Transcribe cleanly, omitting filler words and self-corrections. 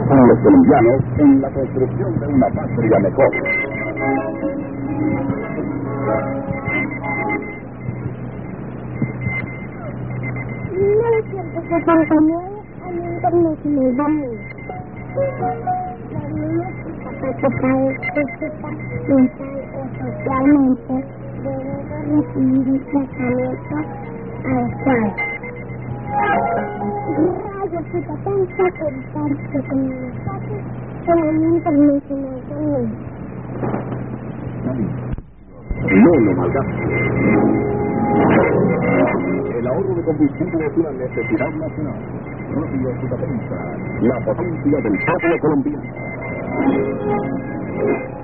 con los colombianos en la construcción de una patria mejor. 1969, Año Internacional del Niño. Los niños discapacitados física, mental o socialmente deben recibir un tratamiento adecuado. Radio Citatensa comparte con nosotros el Año Internacional del Niño. No lo malgaste. El ahorro de combustible es una necesidad nacional. Radio Citatensa, la potencia del pueblo colombiano.